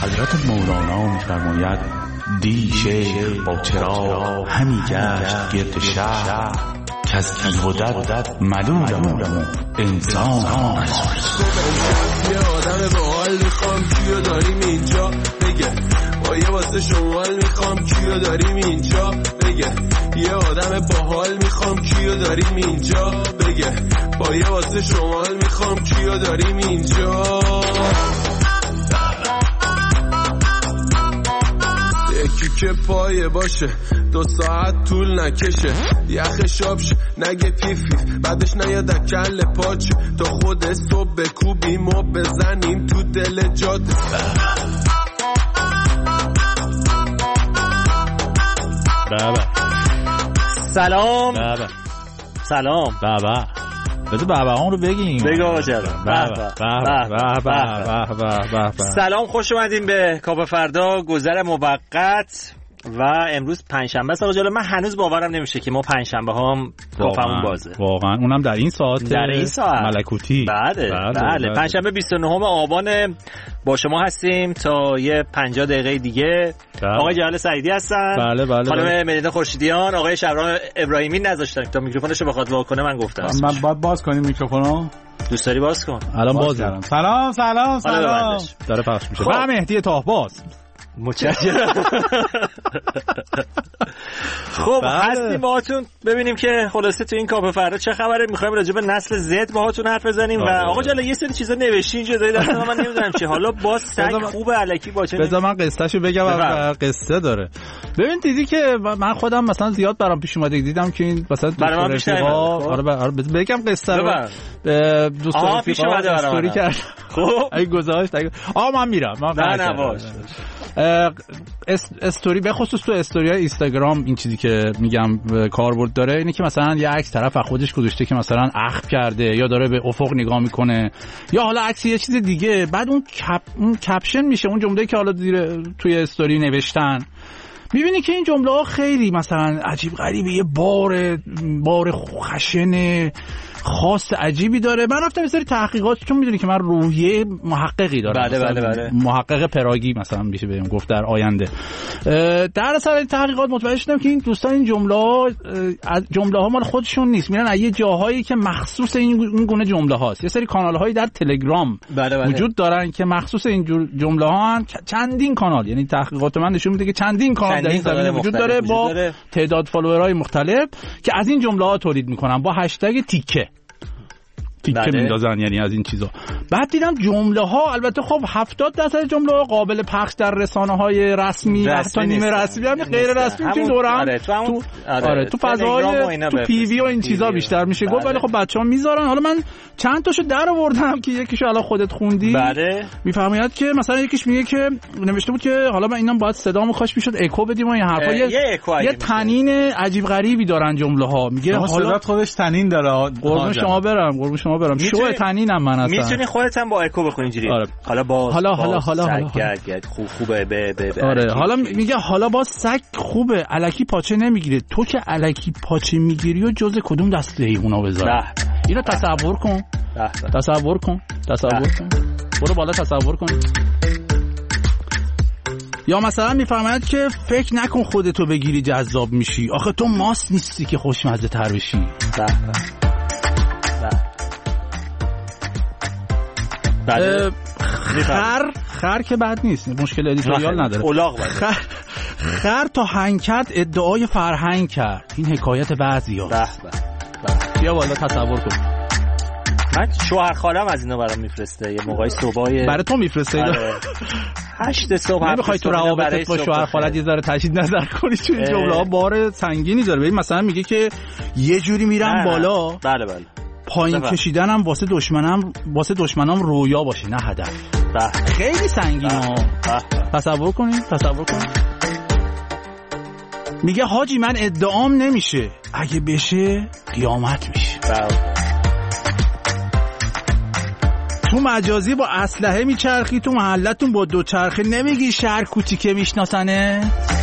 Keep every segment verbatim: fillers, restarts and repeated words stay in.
حضرت مولانا می‌فرماید دی شیخ با چراغ همی گشت گرد شهر که از بیهودت ملولم انسان ها. یه آدم باحال میخوام کیو داریم اینجا بگه، با یه واسه شمال میخوام کیو داریم اینجا بگه، یه آدم باحال میخوام کیو داریم اینجا بگه، با یه واسه شمال میخوام کیو داریم اینجا. یکی که پایه باشه دو ساعت طول نکشه، یخ شابش نگه پیفیف بعدش نیاد کل پاچه، تا خود صبح بکوبیم و بزنیم تو دل جاده. بابا سلام بابا سلام بابا بذار بابا اون رو بگیم. بگو آقا جلال. بابا بابا بابا بابا سلام، خوش اومدین به کاپ فردا گذر موقت و امروز پنجشنبه است. آقا جلال من هنوز باورم نمیشه که ما پنجشنبه هام کافمون بازه. واقعا اونم در این ساعت در این ساعت ملکوتی. بله بله پنجشنبه بیست و نهم آبان با شما هستیم تا یه پنجاه دقیقه دیگه. آقای جلال سعیدی هستن. بله بله. خانم ملینا خورشیدیان، آقای شبرام ابراهیمی نذاشتن تا میکروفونشو بخواد وا کنه. من گفتم من باید باز کنیم میکروفونو. دوست داری باز کن؟ الان باز کردم. سلام سلام سلام. داره پخش میشه. و مهدی تاهباز. متشکرم. خب هستیم باهاتون ببینیم که خلاصه تو این کاپ فردا چه خبره. میخوایم راجع به نسل زد باهاتون حرف بزنیم و آقا جلال یه سری چیزا نوشتین اینجا دارید دست من نمیدونم چی. حالا باز سگ خوبه الکی باشه. بذار من قصهشو بگم. قصه داره. ببین دیدی که من خودم مثلا زیاد برام پیش اومده دیدم که این مثلا برای من بیشتر آره بگم قصه رو دوست رفیقا استوری کرد. خب ای گذاشت آقا من میرم. نه نه باش. استوری به خصوص تو استوریای اینستاگرام این چیزی که میگم کاربرد داره اینه که مثلا یه عکس طرف از خودش گذاشته که مثلا اخم کرده یا داره به افق نگاه میکنه یا حالا عکس یه چیز دیگه، بعد اون کپ اون کپشن میشه اون جمله‌ای که حالا توی استوری نوشتن. میبینی که این جمله ها خیلی مثلا عجیب غریبه، یه بار بار خشن خاص عجیبی داره. من رفتم یه سری تحقیقات، چون میدونی که من روحیه محققی دارم. بله بله بله. محقق پراگی مثلا میشه بهم گفت در آینده. در اثر تحقیقات متوجه شدم که این دوستان این جمله ها از جمله ها مال خودشون نیست، میرن از یه جاهایی که مخصوص این گونه جمله هاست. یه سری کانال هایی در تلگرام بله بله. وجود دارن که مخصوص این جمله ها هن. چندین کانال، یعنی تحقیقات من نشون میده که چندین کانال در این زمینه وجود داره با داره. تعداد فالوورهای مختلف که از این جمله ها تولید میکنن با هشتگ تیکه تیکه بله. میندازن یعنی از این چیزا. بعد دیدم جمله ها البته خب هفتاد درصد جمله ها قابل پخش در رسانه های رسمی تا نیمه رسمی هم غیر رسمی میتونن دور هم آره تو هم تو آره, آره. تو فضای تو پی وی و این چیزا بیشتر میشه گفت، ولی خب بچه‌ها میذارن. حالا من چند تاشو در آوردم که یکیشو الان خودت خوندی. بله میفهمیاد که مثلا یکیش میگه که نوشته بود که حالا من اینم باید صدامو کاش میشد اکو بدیم و این حرفا. یه, یه تنین عجیب غریبی دارن جمله ها. میگه حالا صدات خودش تنین داره. قربون شما برم قربون شما برم شو تنینم من اصلا. میتونی خودت هم با اکو بخونی اینجوری. آره. حالا با حالا حالا حالا حالا خوب خوبه به به آره حالا میگه حالا با سگ خوبه الکی پاچه نمیگیره. تو که الکی پاچه میگیری و جز کدوم دسته حیونا بذار؟ اینو تصور کن. تصور کن تصور کن برو بالا تصور کن. یا مثلا میفهمند که فکر نکن خودتو بگیری جذاب میشی، آخه تو ماست نیستی که خوشمزه تر بشی. بله. خر خر که بد نیست، مشکل ادیتوریال نداره. خر خر تا هنگ کرد ادعای فرهنگ کرد. این حکایت بعضیا. به به بیا بالا تصور کن. من شوهر خالم از اینا برام میفرسته یه موقعی صبحای برای تو میفرسته. هشت صبح نمیخوای تو روابطت با شوهر خالت یه ذره تجدید نظر کنی چون این جمله ها بار سنگینی داره. ببین مثلا میگه که یه جوری میرم بالا. بله بله. پایین کشیدنم واسه دشمنم واسه دشمنام رویا باشه نه هدف. خیلی سنگینه. تصور کنین تصور کنین. میگه حاجی من ادعام نمیشه، اگه بشه قیامت میشه. تو مجازی با اسلحه میچرخی، تو محلتون با دو چرخه نمیگی شهر کوچیکه میشناسنه.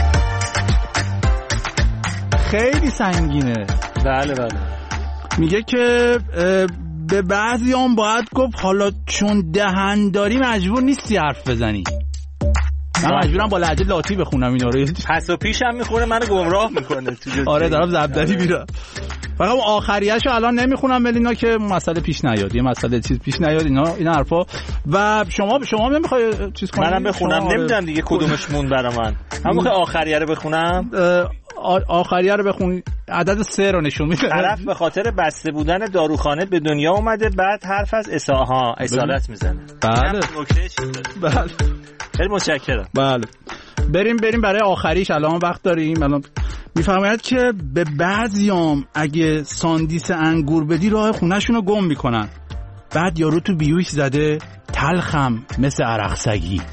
خیلی سنگینه. بله بله. میگه که به بعضی هم باید گفت حالا چون دهن داری مجبور نیستی حرف بزنی. من مجبورم با لهجه لاتی بخونم اینا رو. پس و پیش هم میخونه منو گمراه میکنه تو. آره دارم زبدری میرم. فقط اون آخریه‌شو الان نمیخونم ملینا که مسئله پیش نیاد، یه مسئله چیز پیش نیاد اینا این حرفا. و شما شما نمیخوای چیز کنی؟ منم بخونم نمیدونم دیگه کدومش مون برا من. همون که آخریه رو بخونم. آخریه رو بخونی. عدد سه رو نشون میده. طرف به خاطر بسته بودن داروخانه به دنیا اومده، بعد حرف از اصاها اصالت میزنه. بله بله خیلی متشکرم. بله بریم بریم برای آخریش. الان وقت داریم. الان میفرماید که به بعضیام اگه ساندیس انگور بدی راه خونه‌شون رو گم میکنن. بعد یارو تو بیوش زده تلخم مثل عرق سگی.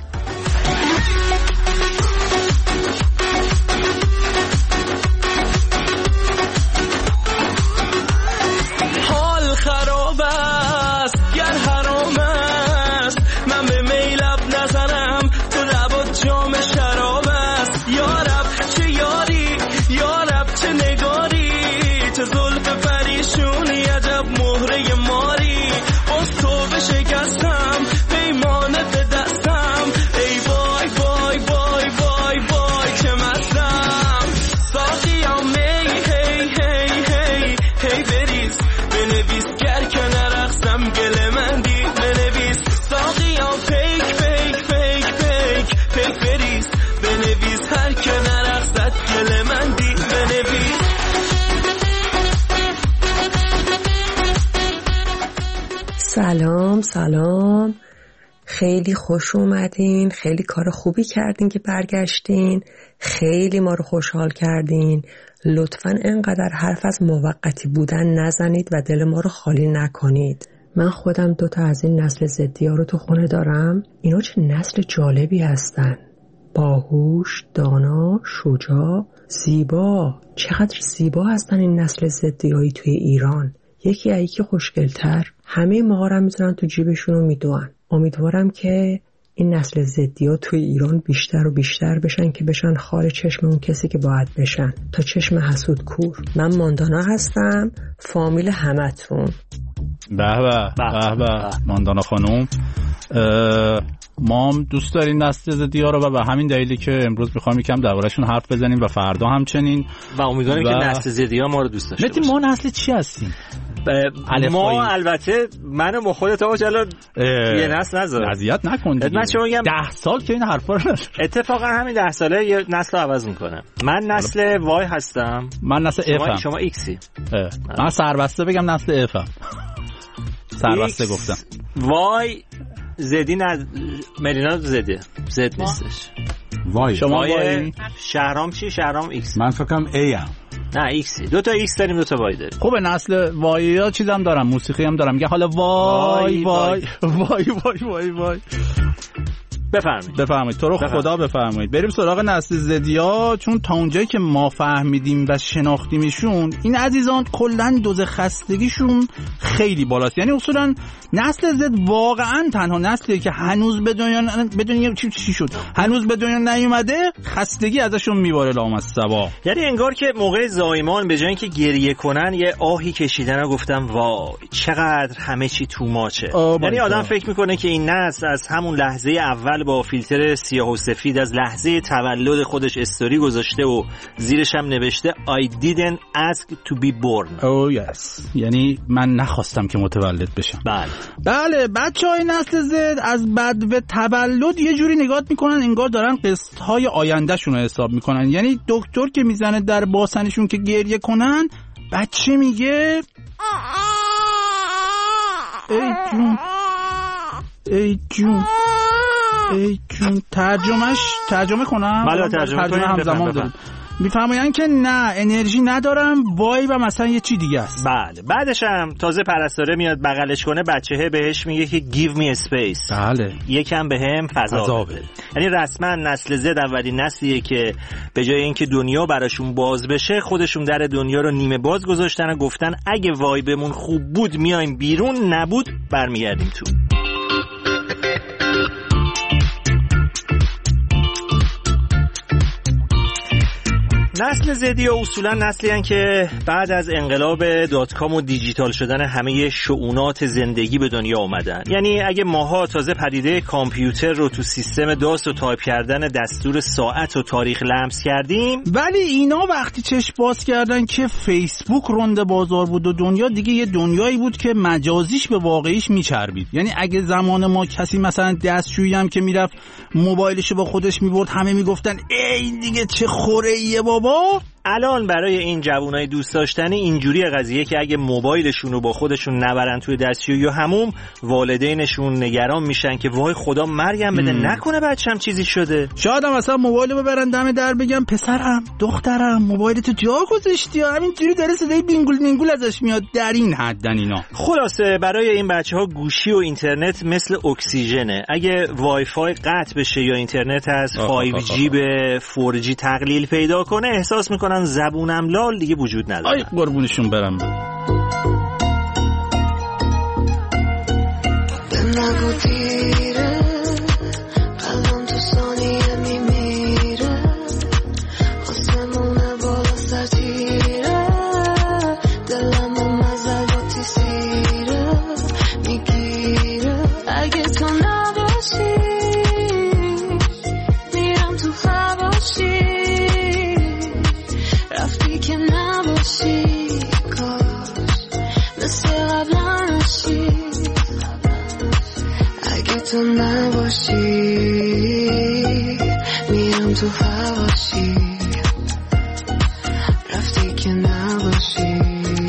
حال خراب است گر حرام است، من به میلب نزنم تو لبات جام شراب است. یارب چه یاری یارب چه نگاری، چه زلف پریشونی عجب مهره ماری. باز تو بشکستم پیمانه به دستم، ای وای وای وای وای وای که مستم. ساقیم می هی هی هی هی بریز بنویس گر که نرقصم گل من دی بنویس. ساقیم پیک پیک پیک پیک پیک بریز بنویس هر که نرقصد گل من دی بنویس. سلام سلام، خیلی خوش اومدین، خیلی کار خوبی کردین که برگشتین، خیلی ما رو خوشحال کردین. لطفاً انقدر حرف از موقتی بودن نزنید و دل ما رو خالی نکنید. من خودم دوتا از این نسل ضدی ها رو تو خونه دارم. اینا چه نسل جالبی هستن، باهوش، دانا، شجاع، زیبا. چقدر زیبا هستن این نسل ضدی هایی توی ایران، یکی از یکی خوشگل‌تر. همه ما رو میذارن تو جیبشون و میدوئن. امیدوارم که این نسل ضدی‌ها توی ایران بیشتر و بیشتر بشن که بشن خار چشم اون کسی که باید بشن، تا چشم حسود کور. من ماندانا هستم، فامیل همتون. به به به به ماندانا خانم. ما هم دوست داریم نسل ضدی‌ها رو و به همین دلیلی که امروز می‌خوام یکم درباره‌شون حرف بزنیم و فردا همچنین. و امیدواریم و... که نسل ضدی‌ها ما رو دوست داشته باشن. ما نسل چی هستیم؟ ما البته منو با خودت آقا جلال یه نسل نذار، اذیت نکن دیگه. من چه میگم ده سال که این حرفا رو اتفاقا همین ده ساله یه نسل رو عوض میکنه. من نسل وای هستم. من نسل اف ام. شما ایکسی. من سربسته بگم نسل اف ام. سربسته گفتم. وای زدی نه ملینا زده زد نیستش. وای شما وای شهرام چی؟ شهرام ایکس. من فکر کنم ای ام. نه ایکسی. دو تا ایکس داریم، دو تا وای داریم. خوبه نسل وای ها چیزام دارم، موسیقی هم دارم. میگه حالا وای وای وای وای وای وای. بفرمایید بفرمایید تو رو خدا بفرمایید. بریم سراغ نسل زدیا، چون تا اونجایی که ما فهمیدیم و شناختیمشون این عزیزان کلا دوز خستگیشون خیلی بالاست. یعنی اصولا نسل زد واقعا تنها نسلیه که هنوز به دنیا بدون چی چی شد هنوز به دنیا نیومده، خستگی ازشون میباره لامصبا. یعنی انگار که موقع زایمان به جای اینکه گریه کنن یه آهی کشیدن و گفتم وای چقدر همه چی تو ماچه. یعنی آدم فکر میکنه که این نسل از همون لحظه اول با فیلتر سیاه و سفید از لحظه تولد خودش استوری گذاشته و زیرش هم نوشته I didn't ask to be born. Oh yes. یعنی من نخواستم که متولد بشم. بله بله. بچهای نسل زد از بعد به تولد یه جوری نگاه میکنن انگار دارن قسط های آینده شون رو حساب میکنن. یعنی دکتر که میزنه در باسنشون که گریه کنن، بچه میگه ای جون ای جون ای جون. ترجمهش ترجمه کنم؟ بله ترجمه, ترجمه همزمان داریم. میفهمین که نه انرژی ندارم وای و مثلا یه چی دیگه است. بله. بعدش هم تازه پرستاره میاد بغلش کنه، بچه‌ها بهش میگه که give me space. بله. یکم بهم فضا بده. یعنی رسما نسل زد اولین نسلیه که به جای اینکه دنیا براشون باز بشه، خودشون در دنیا رو نیمه باز گذاشتن و گفتن اگه وای بمون خوب بود میایم بیرون، نبود برمیگردیم تو. نسل زدی اصولا نسلی هن که بعد از انقلاب دات کام و دیجیتال شدن همه شؤونات زندگی به دنیا اومدن. یعنی اگه ماها تازه پدیده کامپیوتر رو تو سیستم داس و تایپ کردن دستور ساعت و تاریخ لمس کردیم، ولی اینا وقتی چشم باز کردن که فیسبوک رنده بازار بود و دنیا دیگه یه دنیایی بود که مجازیش به واقعیش میچربید. یعنی اگه زمان ما کسی مثلا دستشویی هم که میرفت موبایلشو با خودش میبرد همه میگفتن ای دیگه چه خوره‌ایه بابا. الان برای این جوانای دوست داشتنی اینجوری قضیه که اگه موبایلشون رو با خودشون نبرن توی دستشویی و حموم، والدینشون نگران میشن که وای خدا مریم بده نکنه بچه‌م چیزی شده. شاید هم مثلا موبایل رو ببرن دم در بگم پسرم دخترم موبایلتو جا گذاشتی، همینجوری داره صدای بینگول بینگول ازش میاد. در این حدن اینا. خلاصه برای این بچه‌ها گوشی و اینترنت مثل اکسیژنه. اگه وای فای قطع بشه یا اینترنت از فایو جی به فور جی تقلیل پیدا کنه، احساس میکنن زبونم لال دیگه وجود نداره. آی قربونشون برم. نگو دیره قلبم تو ثانیه میمیره، آسمونه بالا سر تیره، دلم و مزلاتی سیره میگیره. اگه تو نباشی میرم تو هواشی، رفتی که نباشی کاش مثل قبلا نشی. اگه تو نباشی میرم تو هواشی، رفتی که نباشی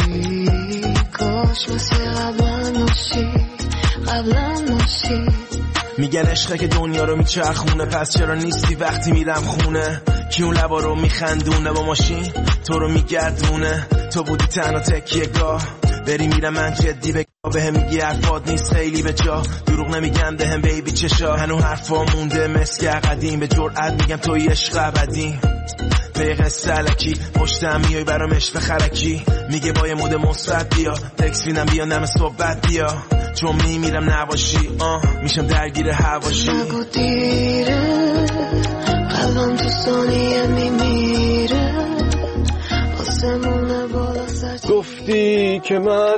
کاش مثل قبلا نشی قبلا نشی. میگن عشقه که دنیا رو میچرخونه، پس چرا نیستی وقتی میرم خونه؟ کی اون لبا رو میخندونه با ماشین تو رو میگردونه؟ تو بودی تنها تکیه گاه، بری میرم من جدی بگاه، به هم میگی حرفات نیست خیلی به جا، دروغ نمیگم به هم بیبی چشا، هنو حرفا مونده مسک قدیم، به جرأت میگم توی عشق ابدی. به قصه علکی پشتم میای برام عشق خرکی، میگه با یه مود مثبت بیا، تکس فینم بیا نم صحبت بیا، چون میمیرم نباشی آه میشم درگیر هواشی. نگو دیره قلبم تو ثانیه میمیره، آسمونه بالا سر. گفتی که من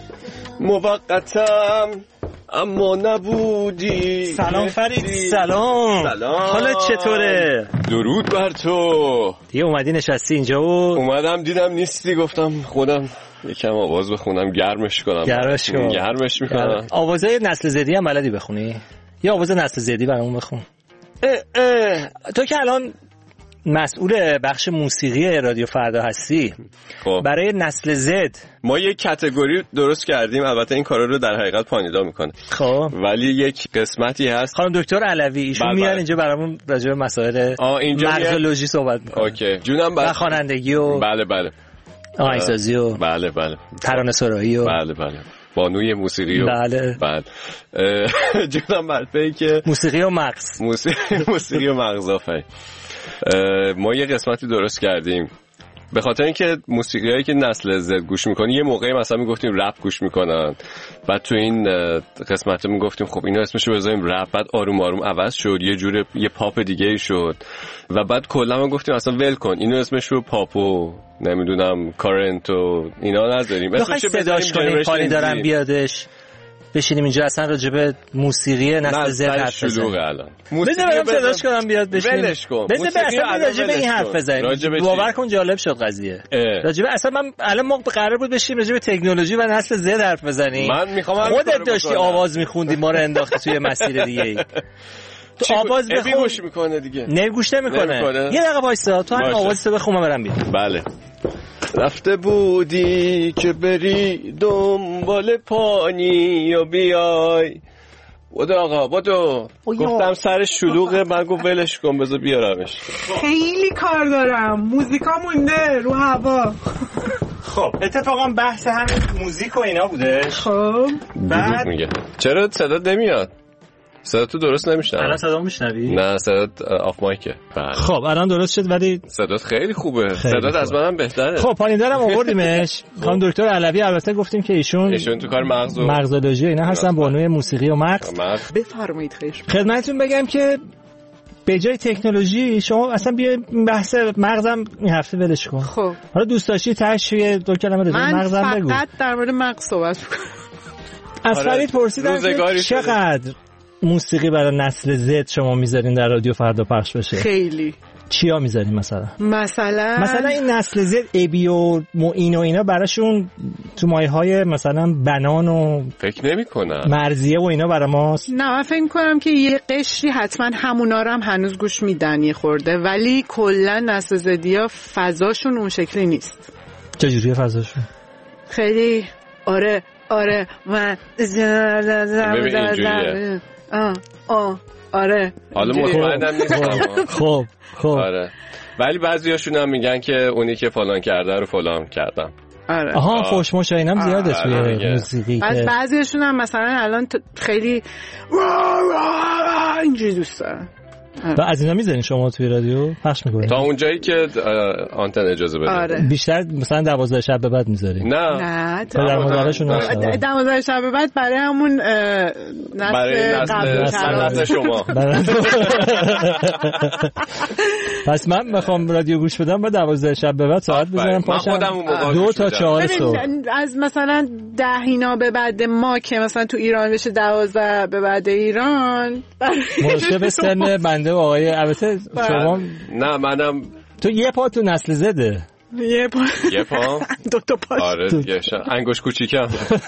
موقتم اما نبودی. سلام فرید. سلام. سلام. حالت چطوره؟ درود بر تو. دیگه اومدی نشستی اینجا و اومدم دیدم نیستی، گفتم خودم یکم آواز بخونم گرمش کنم. گرمش کنم. گرمش میکنم. آوازهای نسل زدی هم بلدی بخونی؟ یا آواز نسل زدی برامون بخون. اه اه. تو که الان مسئول بخش موسیقی رادیو فردا هستی، خب برای نسل زد ما یک کاتگوری درست کردیم، البته این کارا رو در حقیقت پانیدا میکنه، خب ولی یک قسمتی هست خانم دکتر علوی ایشون میان اینجا برامون راجع به مسائل مغزولوژی صحبت میکنن. اوکی جونم. و خوانندگی و بله بله آهنگسازی و بله بله ترانه سرایی و بله بله بانوی موسیقی و بله بله جونم برپی که موسیقی و مغز موسیقی موسیقی و مغز آفرین. ما یه قسمتی درست کردیم به خاطر اینکه موسیقیایی که نسل زد گوش میکنه، یه موقعی مثلا میگفتیم رپ گوش میکنن، بعد تو این قسمت میگفتیم خب اینا اسمشو بذاریم رپ، بعد آروم آروم عوض شد یه جوره یه پاپ دیگه ای شد و بعد کلا ما گفتیم اصلا ول کن اینو اسمشو پاپو نمیدونم کارنت و اینا نذاریم، اسمشو صداش کنیم پانی دارم بیادش بشینیم اینجا اصلا راجع به موسیقی نسل زد حرف بزنیم. بذار برام صداش کنم بیاد بشینیم. ولش کن. بذار اصلا راجع به این حرف بزنیم. باور کن جالب شد قضیه. راجع به اصلا من الان ما قرار بود بشیم راجع به تکنولوژی و نسل زد حرف بزنیم. من میخوام خودت داشتی آواز میخوندی ما رو انداختی توی مسیر دیگه ای. تو آواز بخون. گوش میکنه دیگه. نه گوش نمیکنه. یه دقیقه وایسا تو هم آوازتو بخون من برم بیام. بله. رفته بودی که بری دنبال پانی و بیای بودو آقا بودو، گفتم سر شلوغه، من گفت ولش کن بذار بیارمش. خیلی کار دارم، موزیکا مونده رو هوا. خب اتفاقا بحث همین موزیک و اینا بوده. خب بعد میگه چرا صدا نمیاد؟ صدا تو درست نمیشنوه. الان صدا میشنوی؟ نه صدات آف مایکه. خب الان درست شد ولی صدات خیلی خوبه. صدات از منم بهتره. خب پانیدارم آوردیمش. خانم دکتر علوی البته گفتیم که ایشون ایشون تو کار مغز و مغزولوژی اینا هستن، بانوی موسیقی و مغز. بفرمایید. خیر خدمتتون بگم که به جای تکنولوژی شما اصلا بیا بحث مغزم این هفته ولش کن. خب حالا دوست داشتی تشریح دو کلمه راجع به مغزم بگو. من فقط در مورد مغز صحبت می‌کنم. از فرید پرسیدم چقدر موسیقی برای نسل زد شما میذارین در رادیو فردا پخش بشه؟ خیلی. چیا میذارین مثلا؟ مثلا مثلا این نسل زد ابی و موین و اینا براشون تو مایه‌های مثلا بنان و فکر نمی‌کنم مرضیه و اینا برای ماست. نه من فکر می‌کنم که یه قشری حتما همونا رو هم هنوز گوش میدن یه خورده، ولی کلا نسل زدیا فضاشون اون شکلی نیست. چجوریه فضاشون؟ خیلی آره آره من ببین اینجوریه. آه آه آره حالا مطمئنم نیستم. خب خب آره ولی بعضیاشون هم میگن که اونی که فلان کرده رو فلان کردم. آره آها فوش موش اینم زیاده توی موسیقی. بعد بعضیاشون هم مثلا الان خیلی اینجوری دوست دارن. و از اینا میذارین شما توی رادیو پخش میکنین تا اونجایی که آنتن اجازه بده. آره. بیشتر مثلا دوازده شب به بعد میذارین؟ نه نه در موردشون دوازده شب به بعد برای همون نسل قبل شما. پس من میخوام رادیو گوش بدم با دوازده شب به بعد ساعت بزنم پاشم دو تا چهار صبح. از مثلا ده اینا به بعد ما که مثلا تو ایران بشه دوازده به بعد ایران مشکل سن بنده و آقای البته شما نه منم تو یه پا تو نسل زده یه پا یه پا دو تا پا آره دیگه انگوش کوچیکم.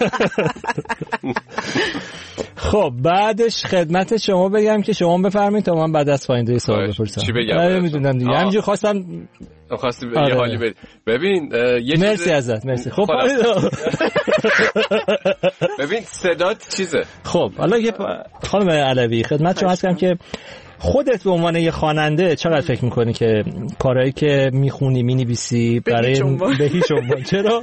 خب بعدش خدمت شما بگم که شما بفرمایید تا من بعد از فایندر سوال بپرسم. چی بگم؟ نمیدونم دیگه همینجوری خواستم خواستی آره. یه حالی بری. ببین یه مرسی چیز... ازت مرسی. خب ببین صدات چیزه. خب حالا یه خانم علوی خدمت شما هستم که خودت به عنوان یه خواننده چقدر فکر میکنی که کارهایی که میخونی مینویسی برای به هیچ عنوان چرا؟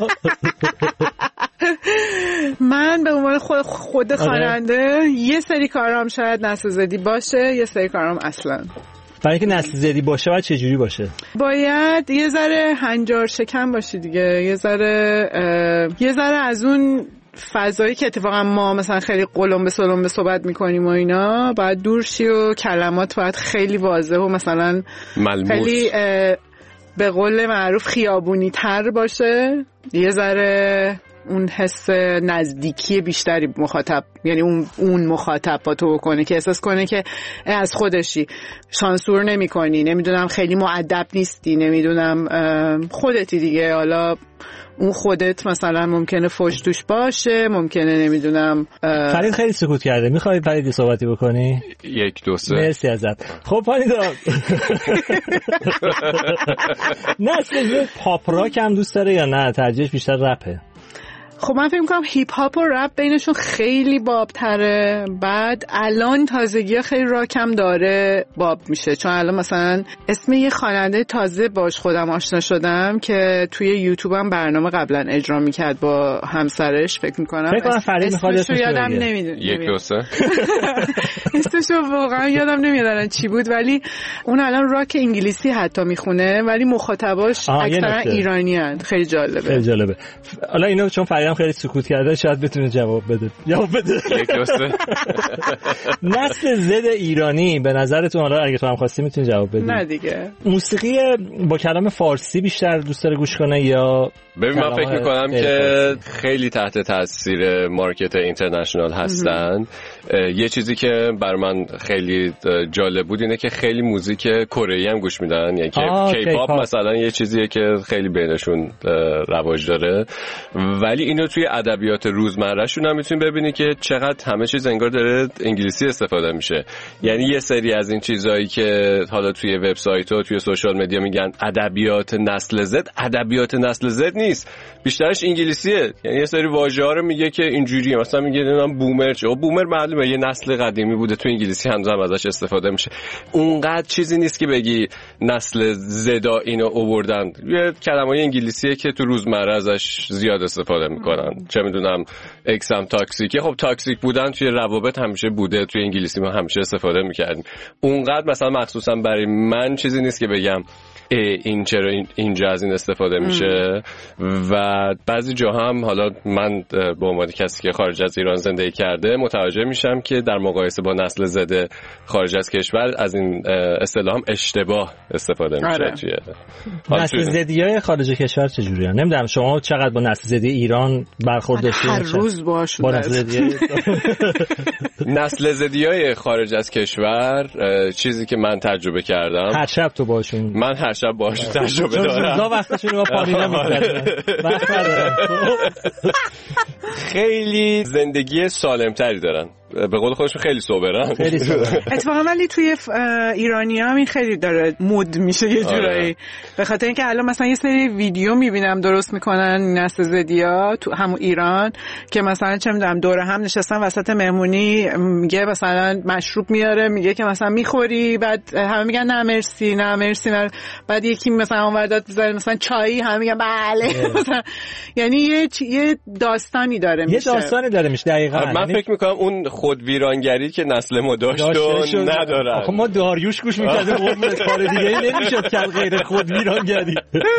من به عنوان خود خود خواننده یه سری کارام شاید نسل زدی باشه، یه سری کارام اصلا. برای اینکه نسل زدی باشه باید چه جوری باشه؟ باید یه ذره هنجار شکن باشی دیگه، یه ذره یه ذره از اون فضایی که اتفاقا ما مثلا خیلی قلم به سلم به صحبت میکنیم و اینا باید دور شی و کلمات باید خیلی واضح و مثلا ملموس. خیلی به قول معروف خیابونی تر باشه، یه ذره اون حس نزدیکی بیشتری مخاطب، یعنی اون اون مخاطب با تو کنه که احساس کنه که از خودشی، سانسور نمی کنی، نمیدونم خیلی مؤدب نیستی، نمیدونم خودتی دیگه. حالا اون خودت مثلا ممکنه فوش توش باشه، ممکنه نمیدونم. فرید خیلی سکوت کرده، میخوای فرید صحبتی بکنی؟ یک دو سه. مرسی ازت. خب فرید نسل پاپ راک هم دوست داره یا نه ترجیحش بیشتر رپه؟ خب من فکر می‌کنم هیپ هاپ و رپ بینشون خیلی بابتره. بعد الان تازگی خیلی راک هم داره باب میشه، چون الان مثلا اسم یه خواننده تازه باش خودم آشنا شدم که توی یوتیوب هم برنامه قبلا اجرا میکرد با همسرش. فکر می‌کنم فکر کنم فرید می‌خواد اسمش رو یادم نمیاد. یک دو سه اسمش واقعا یادم نمیاد الان چی بود، ولی اون الان راک انگلیسی حتی میخونه ولی مخاطباش اکثرا ایرانیان. خیلی جالبه. خیلی جالبه. حالا اینو چون فرید خیلی سکوت کرده شاید بتونه جواب بده. جواب بده. نسل زد ایرانی به نظرتون، حالا اگه تو هم خواستی میتونی جواب بدی. نه دیگه. موسیقی با کلام فارسی بیشتر دوست داره گوش کنه یا ببین من فکر میکنم که خیلی تحت تاثیر مارکت اینترنشنال هستن. یه چیزی که بر من خیلی جالب بود اینه که خیلی موزیک کره ای هم گوش میدن، یعنی کی پاپ مثلا یه چیزیه که خیلی بینشون رواج داره، ولی اینو توی ادبیات روزمرهشون هم میتونی ببینی که چقدر همه چیز انگار داره انگلیسی استفاده میشه. یعنی یه سری از این چیزایی که حالا توی وبسایت و توی سوشال مدیا میگن ادبیات نسل زد، ادبیات نسل زد نیست، بیشترش انگلیسیه. یعنی یه سری واژه‌ها رو میگه که اینجوریه، مثلا میگه نمیدونم بومر چه، بومر معلومه یه نسل قدیمی بوده، تو انگلیسی هنوز هم ازش استفاده میشه. اونقدر چیزی نیست که بگی نسل زدا اینو آوردن، یه کلمه‌ای انگلیسیه که تو روزمره ازش زیاد استفاده میکنن. چه میدونم اکسم تاکسیکه. خب تاکسیک بودن توی روابط همیشه بوده، توی انگلیسی ما همیشه استفاده میکردیم. اونقدر مثلا مخصوصا برای من چیزی نیست که بگم این چرا اینجا از این استفاده میشه. و بعضی جاها هم حالا من به عنوان کسی که خارج از ایران زندگی کرده متوجه میشم که در مقایسه با نسل زد خارج از کشور از این اصطلاح هم اشتباه استفاده میشه. توی نسل زدیای خارج کشور چجوریه؟ نمیدونم شما چقدر با نسل زدی ایران برخورد داشتید؟ هر روز باهاشون با نسل زدی نسل زدیای خارج از کشور چیزی که من تجربه کردم. هر شب تو باشون؟ من هر شب باهاش تجربه دارم. روزا وقتشون رو پانی نمی‌گذرونن. وقت ندارن. خیلی زندگی سالمتری دارن. به قول خودشون خیلی سوبرن. خیلی سوبرن. اتفاقا ولی توی ایرانی‌ها هم این خیلی داره مود میشه یه جورایی. به خاطر اینکه الان مثلا یه سری ویدیو میبینم درست میکنن نسل زدیا تو همون ایران که مثلا چه میدونم دور هم نشستن وسط مهمونی، میگه مثلا مشروب میاره، میگه که مثلا میخوری، بعد همه میگن نه مرسی نه مرسی، بعد یکی مثلا اونور داد میذاره مثلا چایی، همه میگن بله. یعنی یه یه داستانی داره میشه. یه داستانی داره میشه دقیقاً. من فکر میکنم اون خود ویرانگری که نسل ما داشت و ندارن. آخه ما داریوش گوش میکردیم، قربونت کار دیگه ای نمیشد که غیر خود ویرانگری.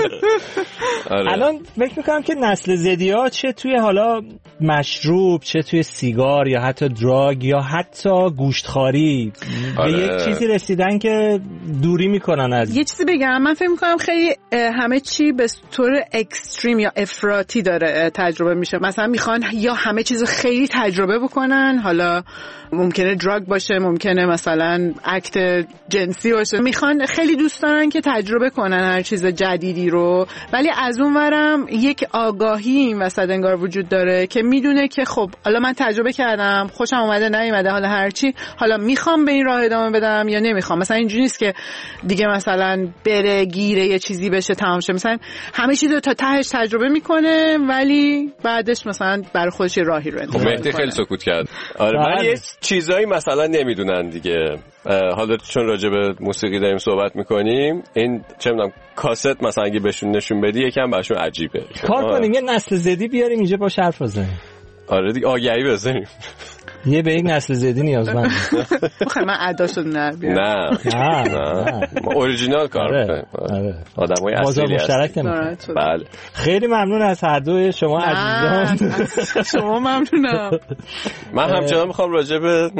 الان فکر میکنم که نسل زدیا چه توی حالا مشروب، چه توی سیگار، یا حتی دراگ، یا حتی گوشتخواری به یک چیزی رسیدن که دوری میکنن از. یه چیزی بگم، من فکر میکنم خیلی همه چی به طور اکستریم یا افراطی داره تجربه میشه. مثلا میخوان یا همه چیزو خیلی تجربه بکنن، حالا ممکنه دراگ باشه، ممکنه مثلا اکت جنسی باشه، میخوان خیلی دوست دارن که تجربه کنن هر چیز جدیدی رو، ولی از اون ورم یک آگاهی این وسط انگار وجود داره که میدونه که خب حالا من تجربه کردم، خوشم اومده نیومده، حالا هرچی، حالا میخوام به این راه ادامه بدم یا نمیخوام. مثلا اینجوری نیست که دیگه مثلا بره گیره یه چیزی بشه تمام شه، مثلا همه چیزو تا تهش تجربه میکنه ولی بعدش مثلا برای خودش راهی رو انتخاب میکنه. خب خیلی سکوت کرد. آره ولی یه چیزایی مثلا نمیدونن دیگه. حالا چون راجع به موسیقی داریم صحبت میکنیم، این چه میدونم کاست مثلا اگه بهشون نشون بدی یکم براشون عجیبه. کار کنیم یه نسل زدی بیاریم اینجا با حرف بزنیم. آره دیگه آگهی بزنیم. یه به یک نسل زدی نیازمند. بخیر من عداشو نه بیارم. نه نه ما اوریجینال کار میکنیم. آدمای اصلی هستیم. بله. خیلی ممنون از هر دوی شما عزیزان. شما ممنونم. من همچنان میخوام راجع به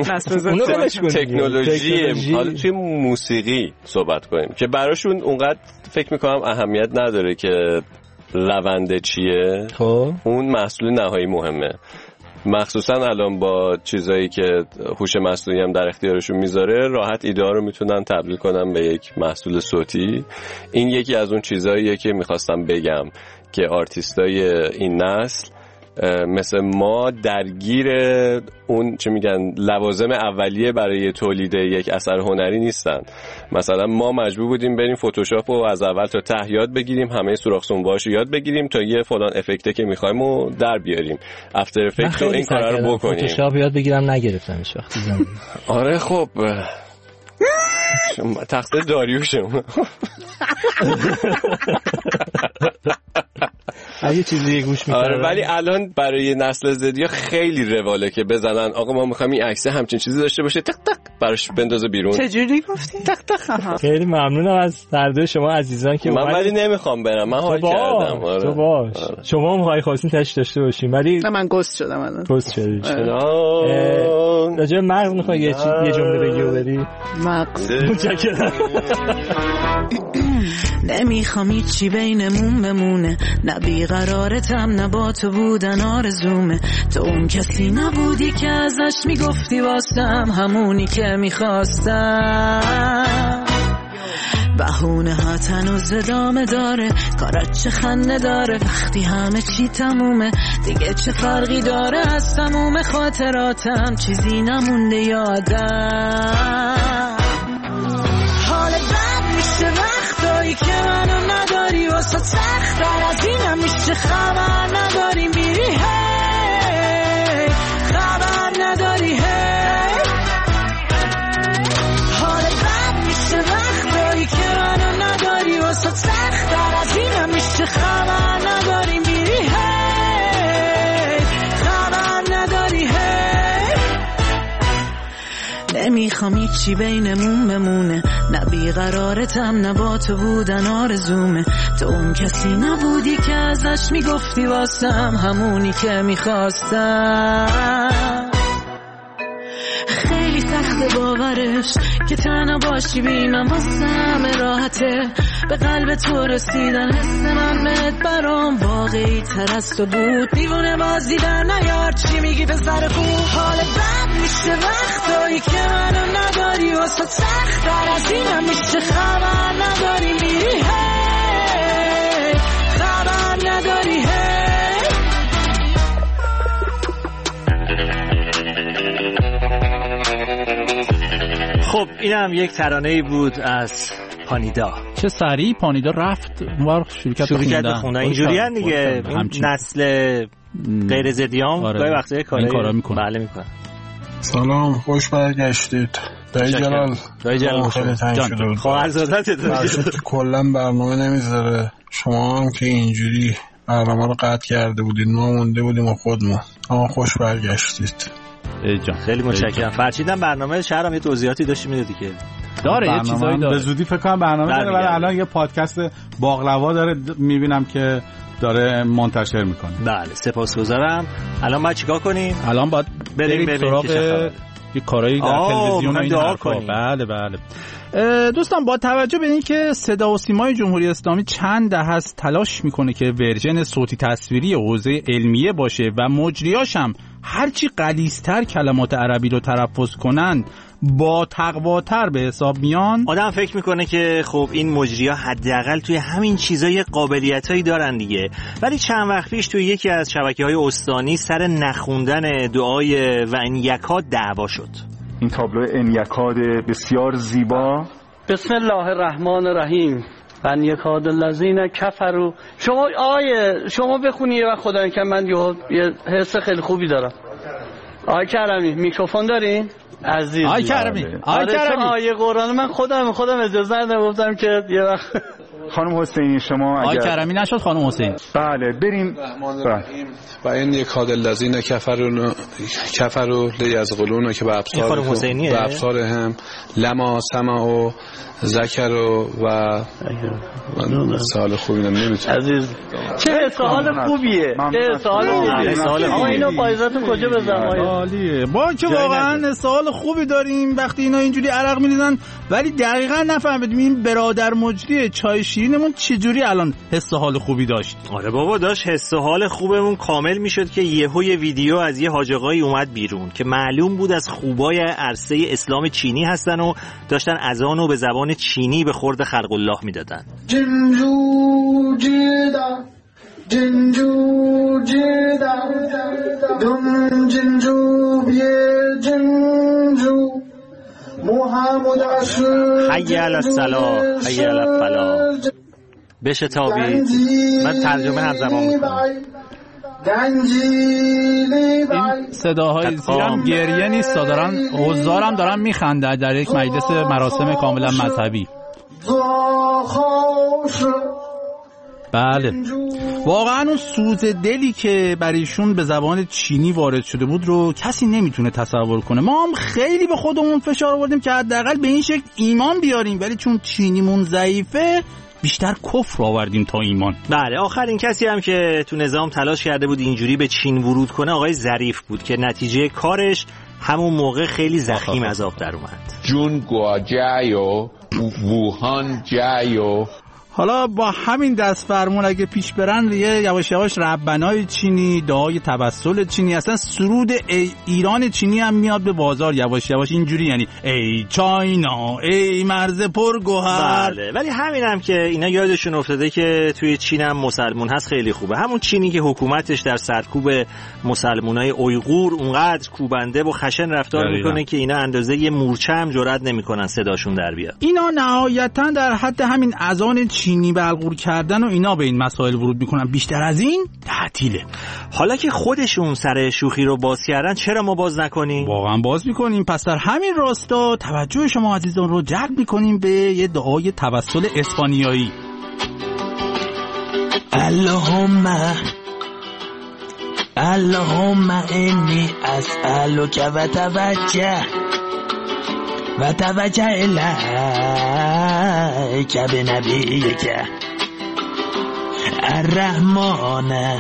تکنولوژی حالا توی موسیقی صحبت کنیم که براشون اونقدر فکر میکنم اهمیت نداره که رونده چیه. خب اون محصول نهایی مهمه. مخصوصا الان با چیزایی که هوش مصنوعی هم در اختیارشون میذاره، راحت ایده ها رو میتونن تبدیل کنن به یک محصول صوتی. این یکی از اون چیزاییه که میخواستم بگم که آرتیستای این نسل مثل ما درگیر اون چه میگن لوازم اولیه برای تولید یک اثر هنری نیستن. مثلا ما مجبور بودیم بریم فتوشاپ رو از اول تا ته یاد بگیریم، همه سوراخ سنباهاش رو یاد بگیریم تا یه فلان افکته که میخوایم رو در بیاریم، افتر افکت رو این کارا رو بکنیم. فتوشاپ یاد بگیرم نگرفتمش وقتی زندگی. آره خب تقصیر داریوشم. اگه چیزی گوش میکنه. آره ولی الان برای نسل زدیا خیلی رواله که بزنن آقا ما میخوایم این عکس همچین چیزی داشته باشه، تق تق براش بندازه بیرون. چجوری گفتی؟ تق تق. خیلی ممنونم از هر دو شما عزیزان که من ولی نمیخوام برم، من حال کردم. آره تو باش. آره. شما هم خواهی خواستین تاش داشته باشین ولی من گست شدم الان. گست شدی. راجع به مغز میخوای یه یه جمله بگی و بری؟ مغز. متشکرم. نمیخوام هیچی بینمون بمونه، نه بیقرارتم نه با تو بودن آرزومه. تو اون کسی نبودی که ازش میگفتی واسم همونی که میخواستم. بهونه ها تنوز ادامه داره، کارات چه خنده داره وقتی همه چی تمومه. دیگه چه فرقی داره از تموم خاطراتم، چیزی نمونده یادم. حال بد میشه وقتایی که منو نداری، واسه سخت‌تر از اینم میشه خبر نداری میری هی، خبر نداری هی. حال بد میشه وقتایی که منو نداری، واسه سخت‌تر از اینم میشه خبر نداری میری هی، خبر نمیخوام هیچی بینمون بمونه، نه بیقرارتم نه با تو بودن آرزومه. تو اون کسی نبودی که ازش میگفتی واسم همونی که میخواستم. خیلی سخت باورش که تنها باشی بی من واسم راحته، به قلب تو رسیدن حس من بهت برام واقعی تر از تو بود. دیوونه بازی در نیار چی میگی به سر خوب، حال بد میشه وقتایی که منو نداری، واسه سخت در از اینم میشه خبر نداری میری هی خبر نداری هی. خب اینم یک ترانه‌ای بود از پانیدا. چه سریع پانیدا رفت اونور شروع کرد خوندن, خوندن. اینجوری هم دیگه این نسل غیر ضدیام آره. گاهی وقتا کاری کارا میکنه. بله میکنه. سلام، خوش برگشتید. دایی جلال دایی جلال خیلی تنگ شده بود. خواهرزادت کلا برنامه نمیذاره، شما هم که اینجوری برنامه رو قطع کرده بودید، ما مونده بودیم و خودمون. اما خوش برگشتید. خیلی متشکرم. فرچیدم برنامه شهرام یه توضیحاتی داشتی میدادی که داره یه چیزایی داره. به زودی فکر کنم برنامه داره، ولی الان یه پادکست باقلوا داره میبینم که داره منتشر میکنه. بله سپاسگزارم. الان ما چیکار کنیم؟ الان باید بریم بریم سراغ یه کارایی در تلویزیون و این حرفا. بله بله دوستان، با توجه به اینکه صدا و سیمای جمهوری اسلامی چند دهه است تلاش میکنه که ورژن صوتی تصویری حوزه علمیه باشه و مجریاش هم هرچی غلیظ‌تر کلمات عربی رو تلفظ کنن با تقواتر به حساب میان، آدم فکر میکنه که خب این مجری‌ها حداقل توی همین چیزای قابلیتایی دارن دیگه. ولی چند وقت پیش توی یکی از شبکه‌های استانی سر نخوندن دعای و ان یکاد دعوا شد. این تابلو ان یکاد بسیار زیبا. بسم الله الرحمن الرحیم. ان یکاد الذین کفروا. شما آیه شما بخونی یه وقت خدا که من یه حس خیلی خوبی دارم. آقای کرمی میکروفون دارین؟ عزیز آقای کرمی آقای کرمی آیه قرآن من خودم خودم اجازه ندادم، گفتم که یه وقت خانم حسینی شما اگر آقای کرمی نشد خانم حسین. بله بریم. و این یک کاد الذین کفروا کفروا لیزغلون که به ابصار به ابصار هم لما سمعوا ذکروا و سوال خوبی نمیتونم. عزیز چه سوال خوبیه، چه سوال خوبیه. آقا اینو پایزاتون کجا بزنم؟ عالیه. با که واقعا سوال خوبی داریم وقتی اینا اینجوری عرق می‌ریزن، ولی دقیقاً نفهمیدیم این برادر مجری چای شیرینمون چجوری الان حس حال خوبی داشت. آره بابا داشت حس حال خوبمون کامل میشد که یهو یه ویدیو از یه حاج آقایی اومد بیرون که معلوم بود از خوبای عرصه اسلام چینی هستن و داشتن اذانو به زبان چینی به خورد خلق الله میدادن. جنجو جدا جنجو جدا دم جنجو بیه جنجو محمد عشق حی علی الصلاة حی علی الفلاح. بشه تابید. من ترجمه هم زبان میکنم. این صداهای زیرم گریه نیست، دارن حضارم دارن میخنده در یک مجلس مراسم کاملا مذهبی. بله واقعا اون سوز دلی که بریشون به زبان چینی وارد شده بود رو کسی نمیتونه تصور کنه. ما هم خیلی به خودمون فشار آوردیم که حداقل به این شکل ایمان بیاریم، ولی چون چینیمون ضعیفه بیشتر کفر آوردیم تا ایمان. بله آخرین کسی هم که تو نظام تلاش کرده بود اینجوری به چین ورود کنه آقای ظریف بود که نتیجه کارش همون موقع خیلی زخیم از آب در اومد. جون گواجایو ووهان جایو. حالا با همین دست فرمون اگه پیش برن یه یواش یواش ربنای چینی، دعای توسل چینی، اصلا سرود ای ایران چینی هم میاد به بازار یواش یواش اینجوری، یعنی ای چاینا ای مرز پرگوهر. بله ولی همین هم که اینا یادشون افتاده که توی چین هم مسلمون هست خیلی خوبه. همون چینی که حکومتش در سرکوب مسلمونای اویغور اونقدر کوبنده و خشن رفتار میکنه که اینا اندازه یه مورچه هم جرئت نمیکنن صداشون در بیاد. اینا نهایتا در حد همین اذان چینی بلغور کردن و اینا به این مسائل ورود میکنن، بیشتر از این تعطیله. حالا که خودشون سر شوخی رو باز کردن چرا ما باز نکنیم؟ واقعا باز میکنیم. پس در همین راستا توجه شما عزیزان رو جلب میکنیم به یه دعای توسل اسپانیایی. اللهم اللهم انی اسألک و توجه و توجه الیک بنبیک الرحمن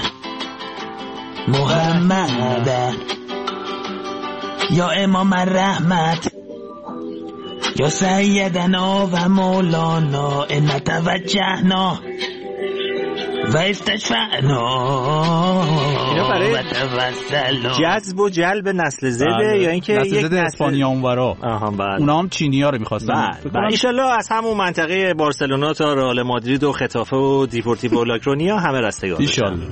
محمد یا امام الرحمت یا سیدنا و مولانا ان توجهنا و استشفعنا اینا برای جذب و جلب نسل زده یا اینکه یک نسل اسپانیا اونورا اونا هم چینی ها رو میخواستن ان شاءالله از همون منطقه بارسلونا تا رئال مادرید و خطافه و دیپورتیو لاکرونیا همه رستگار ان شاءالله.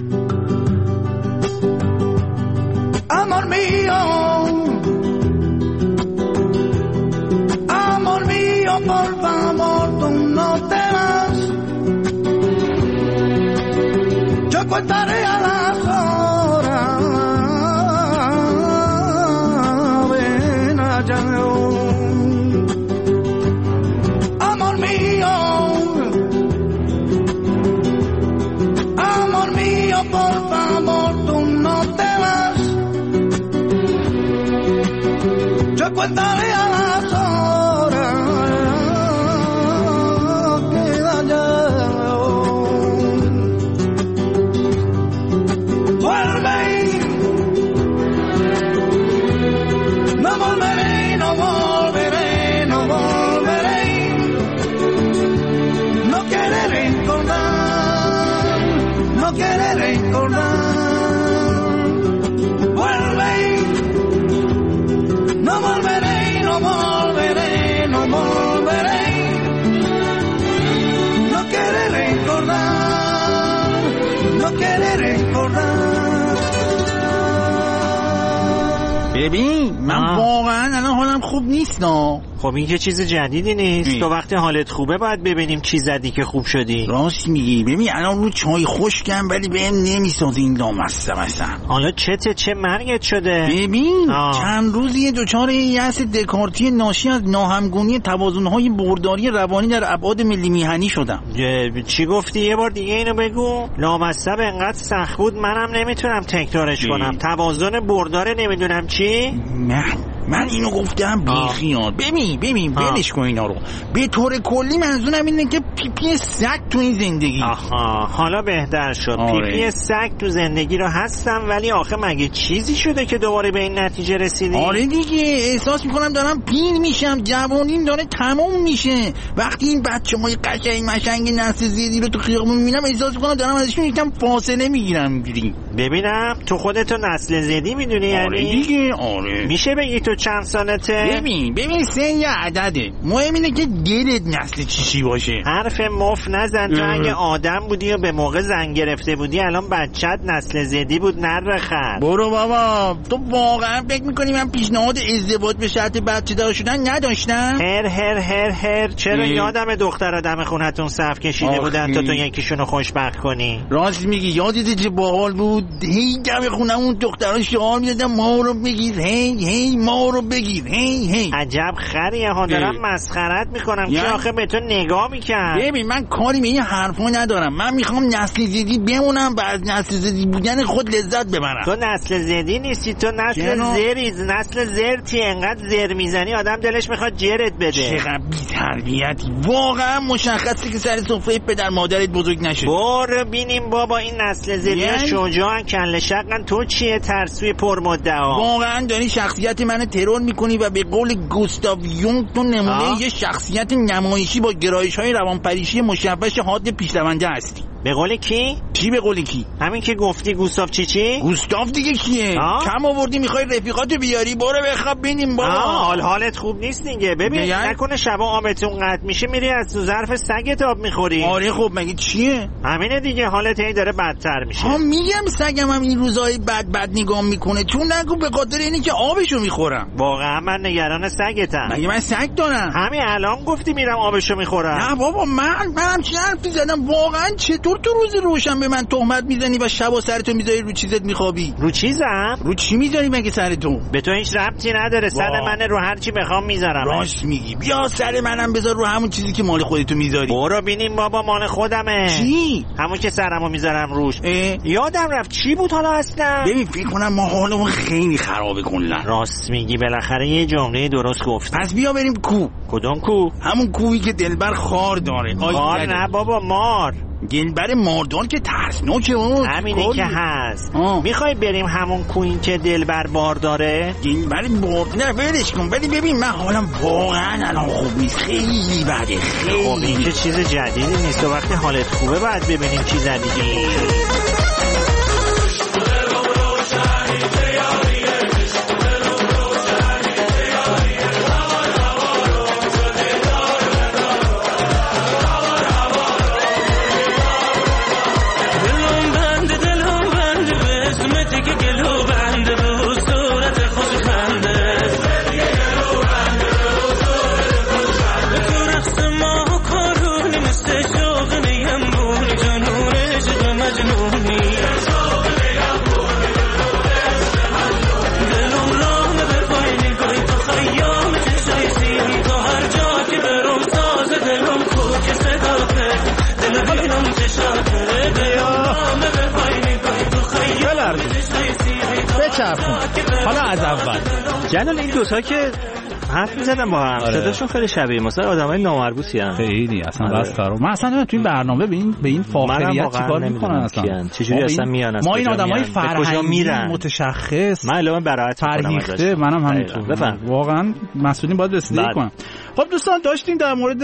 Amor mío, amor mío, por favor, tú no te vas. Yo contaré a las horas, ven allá. Amor mío, amor mío, por favor, tú no te vas. Yo contaré a las horas que allá. Vuelve, no volveré, no volveré, no volveré. No quiere recordar, no quiere recordar. Vuelve. No volveré, no volveré, no volveré. No quiere recordar, no quiere recordar. ببین من واقعا الان حالم خوب نیست نه. خب این که چیز جدیدی نیست می. تو وقتی حالت خوبه باید ببینیم چی زدی که خوب شدی. راست میگی. ببین الان رو چای خشکم ولی بهم نمیسازه این لامصب اصلا. حالا چته چه مرگت شده؟ ببین آه. چند روزی دچار یأس دکارتی ناشی از ناهمگونی توازن‌های برداری روانی در ابعاد ملی میهنی شدم. چی گفتی؟ یه بار دیگه اینو بگو. لامصب انقدر سخت بود منم نمیتونم تکرارش کنم. توازن بردار نمیدونم چی؟ نه من اینو گفتم بیخیال. ببین ببین بلش کن اینا رو. به طور کلی منظورم اینه که پیپی سگ تو این زندگی. آها حالا بهتر شد. آره. پیپی سگ تو زندگی رو هستم ولی آخه مگه چیزی شده که دوباره به این نتیجه رسیدی؟ آره دیگه احساس میکنم دارم پیر میشم، جوانیم داره تموم میشه. وقتی این بچه‌های قشنگ مشنگ نسل زیدی رو تو خیابون میبینم احساس میکنم دارم ازشون یکم فاصله میگیرم. ببینم تو خودتو نسل زدی میدونی؟ آره یعنی دیگه آره. میشه بگی تو چند سالته؟ ببین ببین سن یه عدده. مهم اینه که دلت نسل چیشی باشه. حرف مف نزن. تو اگه آدم بودی و به موقع زن گرفته بودی الان بچت نسل زدی بود نرخد. برو بابا. تو واقعا فکر میکنی من پیشنهاد ازدواج به شرط بچه دار شدن نداشتم؟ هر هر هر هر چرا یادم دختر آدم خونتون صف کشیده بودن تا تو یکیشونو خوشبخت کنی؟ راست میگی. یادت چه باحال بود. هی دم خونمون دخترا شعار میدادن ما رو بگیر، هی هی ما رو بگیر، هی هی. عجب خریه ها. دارم مسخرت میکنم که آخه به تو نگاه میکنم. ببین من کاری به این حرفا ندارم. من میخوام نسل زدی بمونم و از نسل زدی بودن خود لذت ببرم. تو نسل زدی نیستی، تو نسل زریز، نسل زرتی. انقدر زر میزنی آدم دلش میخواد جرت بده. چقدر بی‌تربیتی. واقعا مشخصه که سر سفره پدر مادرت بزرگ نشد. برو بینیم بابا این نسل زدی شجاعن کله شقن. تو چیه ترسوی پرمدعا؟ واقعا داری شخصیت منو ترور میکنی و به قول گوستاو یونگ تو نمونه یه شخصیت نمایشی با گرایش‌های روانپریشی مشوش حاد پیشرونده هستی. به قول کی؟ چی به قول کی؟ همین که گفتی گوستاف چی چی؟ گوستاف دیگه کیه؟ آه؟ کم آوردی میخوای رفیقاتو بیاری؟ برو بخواب بینیم بابا. حال حالت خوب نیست دیگه. ببین بیان؟ نکنه شبا آبتون قطع میشه میری از تو ظرف سگت آب میخوری. آره خب مگه چیه؟ همینه دیگه. حالت هی داره بدتر میشه. ها میگم سگم هم این روزای بد بد نگاه میکنه. چون نگو به خاطر اینی که آبشو میخورم. واقعا من نگران سگتم. مگه من سگ دارم؟ همین الان گفتی میرم آبشو میخورم. نه بابا من منم چی حرفی زدم؟ واقعا چطور چطور تو روز روشن به من تهمت میزنی و شبا سرتو میذاری رو چیزت میخوابی؟ رو چیزم؟ رو چی میذاری مگه سرتو؟ به تو هیچ ربطی نداره. سر من رو هر چی بخوام میذارم. راست میگی. بیا سر منم بذار رو همون چیزی که مال خودتو میذاری. برو ببینیم بابا مال خودمه. چی؟ همون که سرمو میذارم روش. یادم رفت چی بود حالا اصلا؟ ببین فکر کنم ما حالمون خیلی خرابه کلا. راست میگی بالاخره یه جمله درست گفت. پس بیا بریم کو. کدوم کو؟ همون کویی که دلبر خار داره. خار نه بابا مار. دلبر ماردان که ترسناکه اون همینه که هست. میخوای بریم همون کویی که دلبر بار داره؟ دلبر بار نه ولش کن. ولی ببین من حالم واقعا الان خوب نیست. خیلی بده خیلی. خب این که چیز جدیدی نیست. وقتی حالت خوبه بعد ببینیم چی زدیدی. حالا از اول جلال این دوتا که حرف می‌زدن با هم صداشون خیلی شبیه مثلا آدمای نامربوطی ان. خیلی اصلا بس کارو. من اصلا تو این برنامه به این به این فاخریت چیکار میکنن اصلا؟ چجوری اصلا میان ما این آدمای فرهنگی متشخص من الان برات فرهیخته منم همینطور. بفهم واقعا مسئولین باید رسیدگی کنن. خب دوستان داشتیم در مورد